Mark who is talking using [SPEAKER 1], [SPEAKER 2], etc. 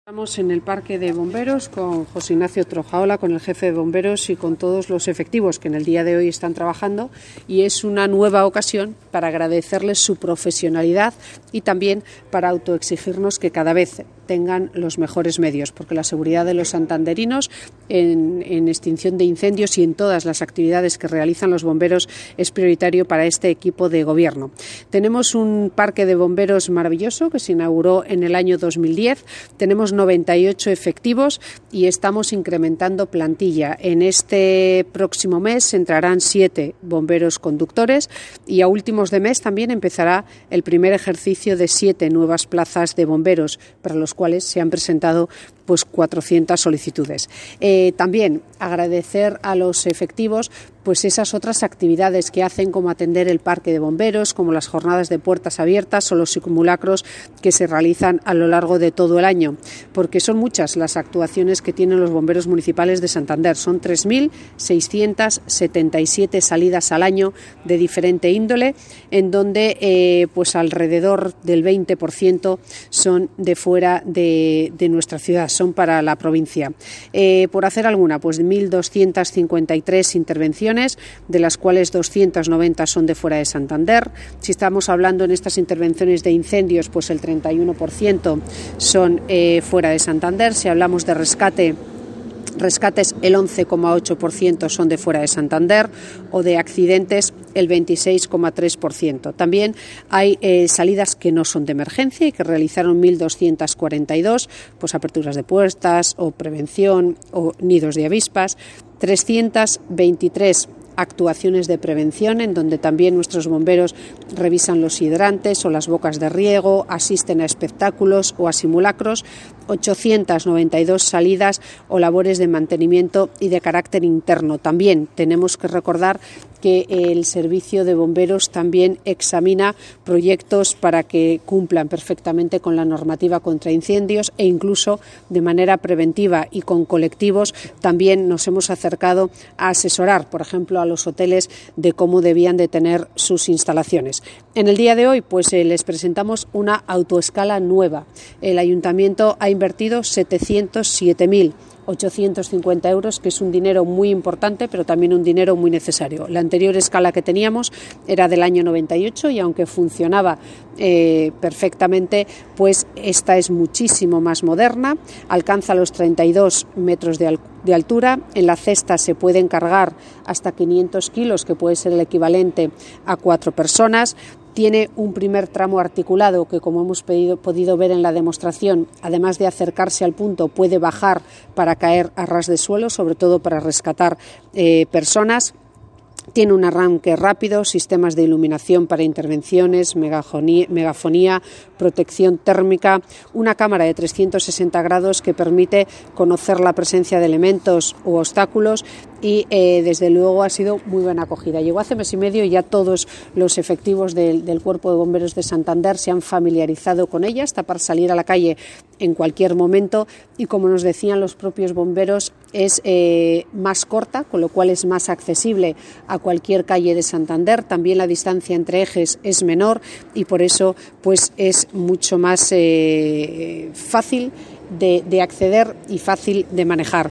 [SPEAKER 1] Estamos en el Parque de Bomberos con José Ignacio Trojaola, con el jefe de bomberos y con todos los efectivos que en el día de hoy están trabajando, y es una nueva ocasión para agradecerles su profesionalidad y también para autoexigirnos que cada vez tengan los mejores medios, porque la seguridad de los santanderinos en extinción de incendios y en todas las actividades que realizan los bomberos es prioritario para este equipo de gobierno. Tenemos un parque de bomberos maravilloso que se inauguró en el año 2010, tenemos 98 efectivos y estamos incrementando plantilla. En este próximo mes entrarán 7 bomberos conductores y a últimos de mes también empezará el primer ejercicio de 7 nuevas plazas de bomberos, para los cuales se han presentado 400 solicitudes. También agradecer a los efectivos esas otras actividades que hacen, como atender el parque de bomberos, como las jornadas de puertas abiertas o los simulacros que se realizan a lo largo de todo el año, porque son muchas las actuaciones que tienen los bomberos municipales de Santander. Son 3.677 salidas al año de diferente índole, en donde alrededor del 20% son de fuera de nuestra ciudad, son para la provincia. Por hacer alguna, 1.253 intervenciones, de las cuales 290 son de fuera de Santander. Si estamos hablando en estas intervenciones de incendios, el 31% son fuera de Santander. Si hablamos de rescates, el 11,8% son de fuera de Santander, o de accidentes el 26,3%. También hay salidas que no son de emergencia y que realizaron 1.242, aperturas de puertas o prevención o nidos de avispas, 323 actuaciones de prevención, en donde también nuestros bomberos revisan los hidrantes o las bocas de riego, asisten a espectáculos o a simulacros, 892 salidas o labores de mantenimiento y de carácter interno. También tenemos que recordar que el servicio de bomberos también examina proyectos para que cumplan perfectamente con la normativa contra incendios, e incluso de manera preventiva y con colectivos también nos hemos acercado a asesorar, por ejemplo, a los hoteles de cómo debían de tener sus instalaciones. En el día de hoy les presentamos una autoescala nueva. El ayuntamiento ha invertido 707.850 euros, que es un dinero muy importante, pero también un dinero muy necesario. La anterior escala que teníamos era del año 98 y aunque funcionaba perfectamente, esta es muchísimo más moderna, alcanza los 32 metros de altura. En la cesta se pueden cargar hasta 500 kilos, que puede ser el equivalente a 4 personas. Tiene un primer tramo articulado que, como hemos podido ver en la demostración, además de acercarse al punto, puede bajar para caer a ras de suelo, sobre todo para rescatar personas. Tiene un arranque rápido, sistemas de iluminación para intervenciones, megafonía, protección térmica, una cámara de 360 grados que permite conocer la presencia de elementos u obstáculos y desde luego ha sido muy buena acogida. Llegó hace mes y medio y ya todos los efectivos del Cuerpo de Bomberos de Santander se han familiarizado con ella, hasta para salir a la calle en cualquier momento, y como nos decían los propios bomberos, es más corta, con lo cual es más accesible a cualquier calle de Santander. También la distancia entre ejes es menor y por eso es mucho más fácil de acceder y fácil de manejar.